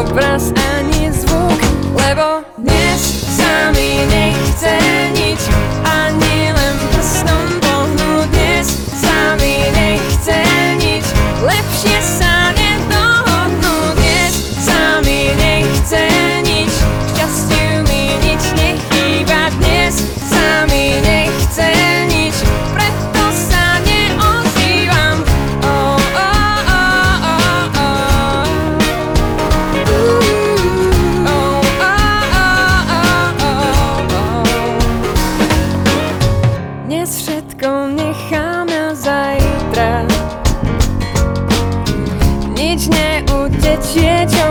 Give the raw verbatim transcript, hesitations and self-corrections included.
vraz ani zvuk, lebo dnes sa mi nechce nič, ani len prstom pohnúť. Dnes sa mi nechce nič, lepšie sa nedohodnúť. Dnes sa mi nechce nič, šťastiu mi nič nechýba. Dnes sa mi nechce nič, preto sa neozývam. Oh, oh, oh, oh, oh. Uh, oh, oh, oh, oh, oh. Dnes všetko nechám na zajtra, nič neutečie, čo